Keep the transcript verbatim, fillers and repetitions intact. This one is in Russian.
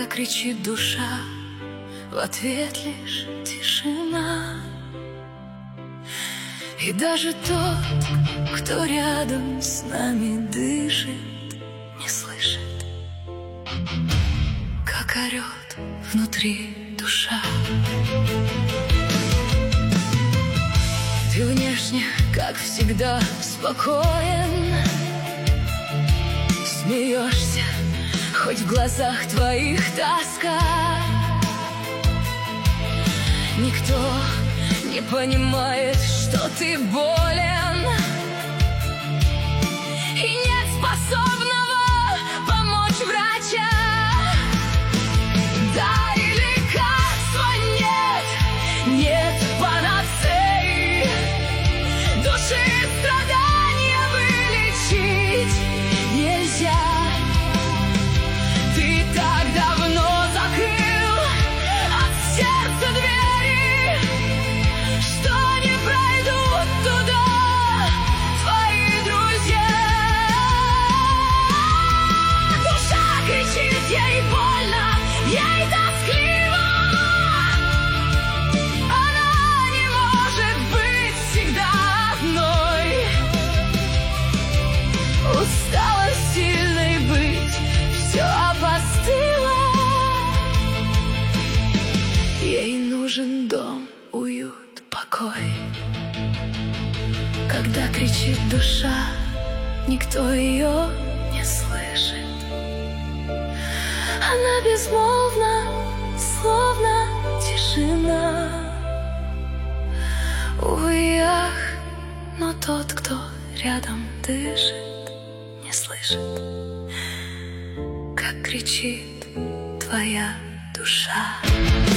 Когда кричит душа, в ответ лишь тишина. И даже тот, кто рядом с нами дышит, не слышит, как орет внутри душа. Ты внешне, как всегда, спокоен, смеешься, хоть в глазах твоих тоска. Никто не понимает, что ты болен, и нет способного помочь врача. Да, и лекарства нет, нет панацеи, души страдания вылечить нельзя. Ты так давно закрыл от сердца двери, что не пройдут туда твои друзья. Душа кричит, ей больно, ей тоскливо. Она не может быть всегда одной. Устала сильной быть, все опостыло. Ей нужен дом, уют, покой. Когда кричит душа, никто ее не слышит. Она безмолвна, словно тишина. Увы, ах, но тот, кто рядом дышит, не слышит, как кричит твоя душа.